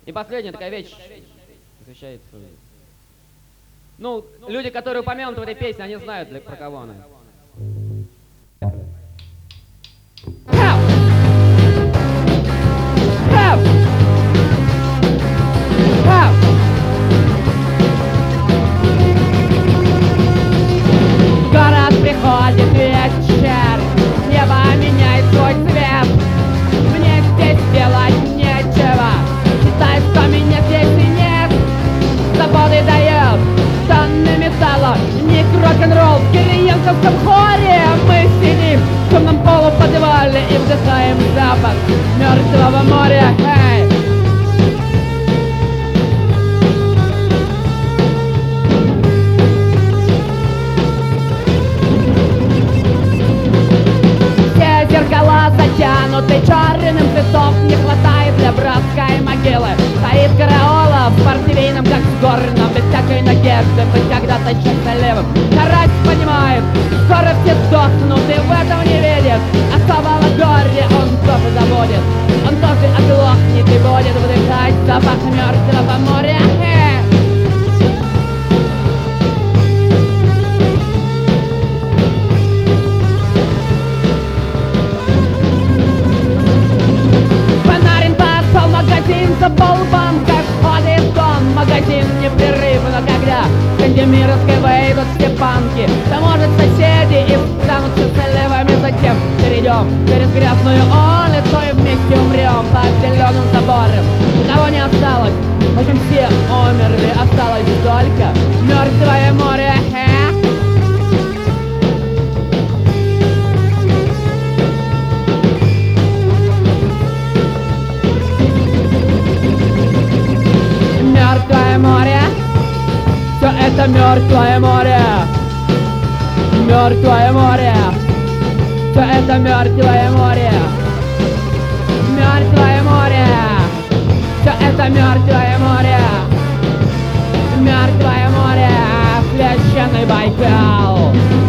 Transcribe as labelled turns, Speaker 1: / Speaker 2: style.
Speaker 1: И последняя такая вещь посвящается. Ну, люди, которые упомянуты в этой песне, они знают, про кого она.
Speaker 2: Город приходит вечер, небо меняет свой цвет. Мне здесь делать нечего, считай, что меня здесь и нет. Свободы дает тонны металла, ник рок-н-ролл в кириенковском хоре. Мы сидим в темном полуподвале и вдыхаем запах мертвого моря. Эй! Все зеркала затянуты черным, цветов не хватает для братской могилы. Стоит караола в портвейном, как с горном, без всякой надежды быть когда-то счастливым. Карась понимает, скоро все сдохнут, и в этом не видит особого горя. Он тоже забудет, он тоже оглохнет и будет вдыхать запах мертвого моря. За полбанка ходит он, магазин непрерывно, когда в Кандемировской выйдут все панки. Да может соседи и станут счастливыми, затем перейдем через грязную улицу и вместе умрем под зеленым забором. Никого не осталось, в общем все умерли, осталось только мертвое море. Мертвое море, все это мертвое море, мертвое море, все это мертвое море, мертвое море, все это мертвое море, мертвое море, священный Байкал.